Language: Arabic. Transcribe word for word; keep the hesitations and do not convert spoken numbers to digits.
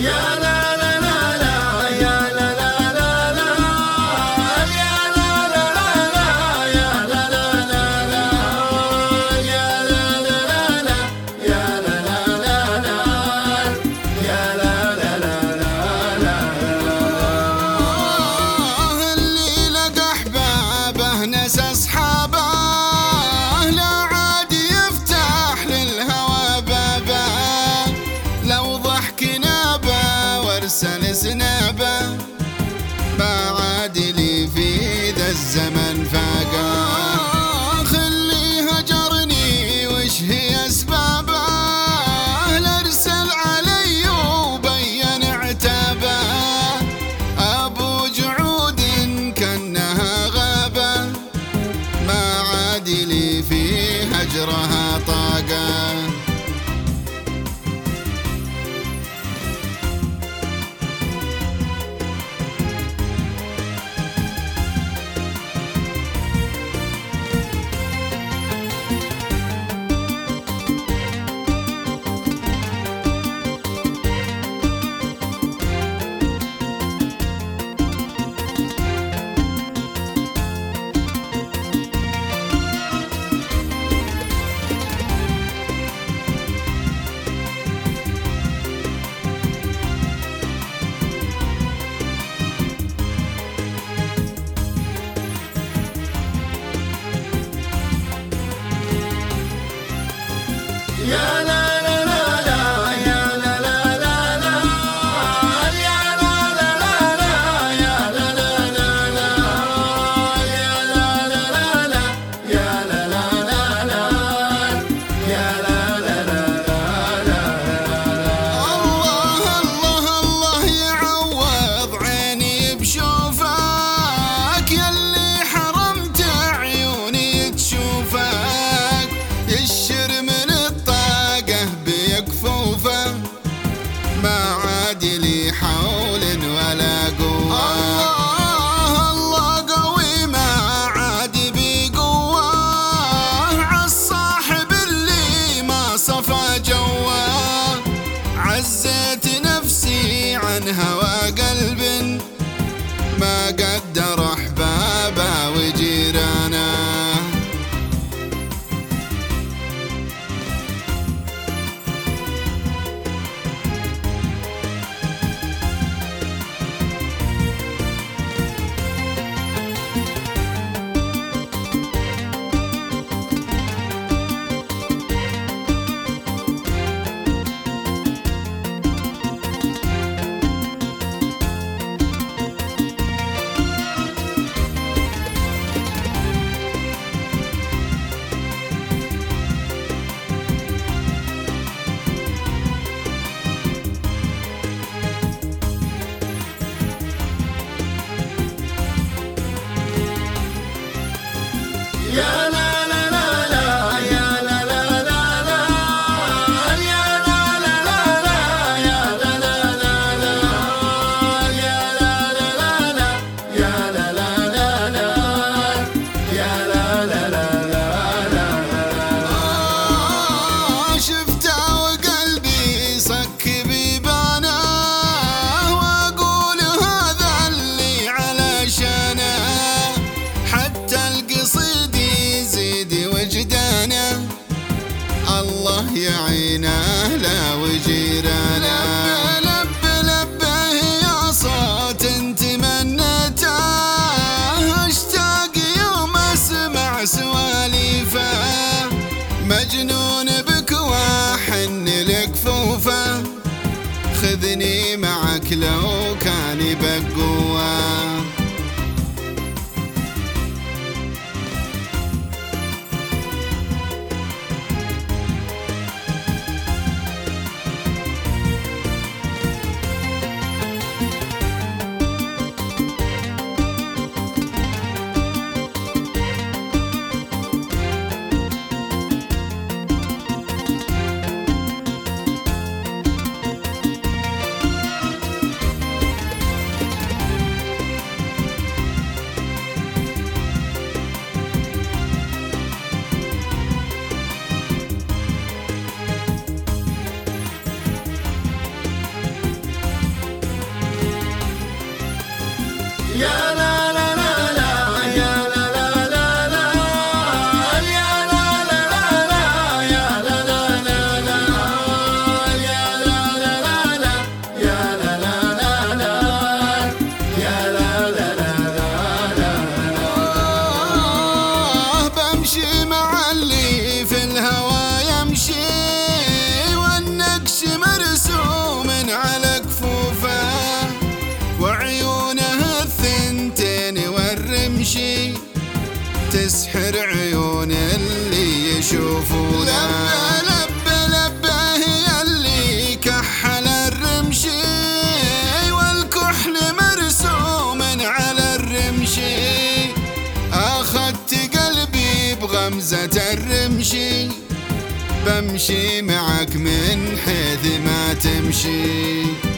يا لا لا لا لا يا لا لا لا لا يا لا لا لا لا يا لا لا لا لا يا لا لا لا لا يا لا لا لا لا يا لا لا لا لا اللي لقى احبابه نسى اصحابه لا عاد يفتح للهوى بابه لو ضحك نابه وارسل سنابه ما عاد لي في ذا الزمن فاقه خلي هجرني وش هي اسبابه لارسل علي وبين عتابه ابو جعود كانها غابه ما عاد لي في هجرها طاقه يا لا لا لا لا يا لا لا لا لا يا لا لا لا لا يا لا لا لا لا يا لا لا لا لا يا لا لا لا لا يا لا لا لا لا الله الله الله يعوض عيني بشوفك يلي حرمت عيوني تشوفك يشر من الطاقة بكفوفه ما عاد لي حول ولا قوة الله الله قوي ما عاد بقوة عالصاحب اللي ما صفى جوه عزيت نفسي عن هوى قلب ما قدر احبابه وجيرانه يا لا لا لا لا يا لا لا لا لا يا لا لا لا لا يا لا لا لا لا يا لا لا لا لا يا لا لا لا لا يا لا لا لا لا شفته وقلبي صك بيبانه واقول هذا اللي علشانه حتى القصيد يزيد وجدانه الله يعينه لا وجيرانه لب لب يا صوت تمنيته اشتاق يوم اسمع سواليفه مجنون بك واحن لكفوفه خذني معك لو كان بقوه حمزة الرمشي، بمشي معك من حيث ما تمشي.